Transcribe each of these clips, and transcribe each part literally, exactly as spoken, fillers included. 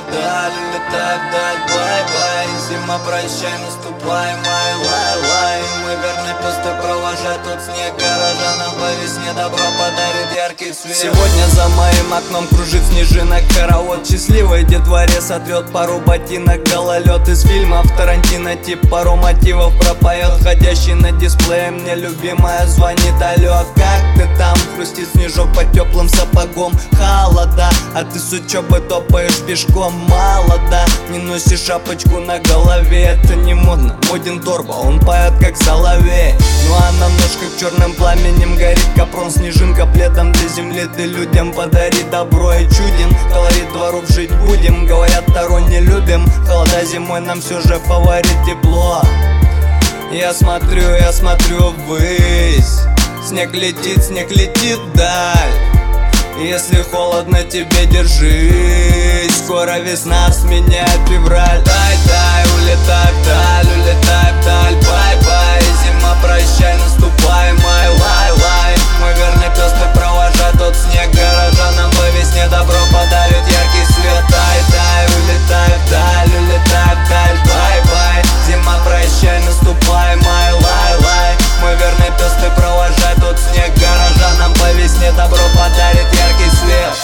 вдаль, улетай вдаль, бай-бай. Зима, прощай, наступай, май, лай-лай. Мы верный песты провожать тот снег. Горожанам по весне добро подарит яркий свет. Сегодня за моим окном кружит снежинок хоровод. Счастливой детворе сотрет пару ботинок. Гололед из фильмов Тарантино, тип пару мотивов пропоет. Ходящий на дисплее мне любимая звонит: алло, как ты там? Хрустит снежок под теплым сапогом. Холода, а ты с учебы топаешь пешком. Мало, да, не носишь шапочку на голове. Это не модно, моден торба, он поет как соловей. Ну а на ножках черным пламенем горит капрон. Снежинка пледом для земли, ты людям подари добро и чуден. Колорит дворов жить будем, говорят, таро не любим. Холода зимой нам все же фаворит тепло. Я смотрю, я смотрю ввысь. Снег летит, снег летит вдаль. Если холодно, тебе держись. Скоро весна сменяет февраль. Дай-дай, улетай вдаль, улетай вдаль, бай-бай. Зима, прощай, наступай, май, лай-лай. Мой верный пес, ты провожай тот снег. Горожанам по весне добро подарит яркий свет. Дай-дай, улетай вдаль, улетай вдаль, бай-бай. Зима, прощай, наступай, май, лай-лай. Мой верный пес, ты провожай тот снег. Горожанам по весне добро подарит яркий свет.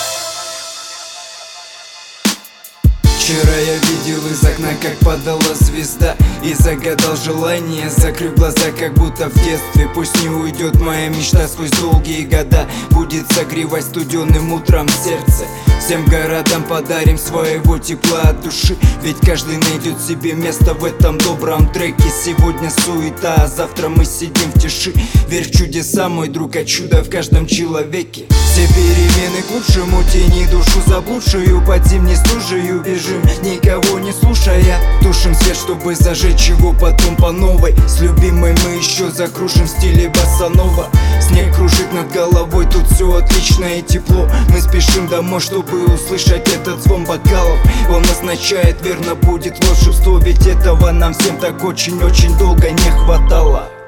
Вчера я видел из окна, как падала звезда, и загадал желание, закрыв глаза, как будто в детстве. Пусть не уйдет моя мечта сквозь долгие года, будет согревать студеным утром сердце. Всем городам подарим своего тепла от души, ведь каждый найдет себе место в этом добром треке. Сегодня суета, а завтра мы сидим в тиши. Верь в чудеса, мой друг, а чудо в каждом человеке. Все перемены к лучшему, тени душу заблудшую, под зимней стужею бежим, никого не слушая. Тушим свет, чтобы зажечь его потом по новой. С любимой мы еще закружим в стиле босанова. Снег кружит над головой, тут все отлично и тепло. Мы спешим домой, чтобы услышать этот звон бокалов. Он означает, верно будет волшебство, ведь этого нам всем так очень-очень долго не хватало.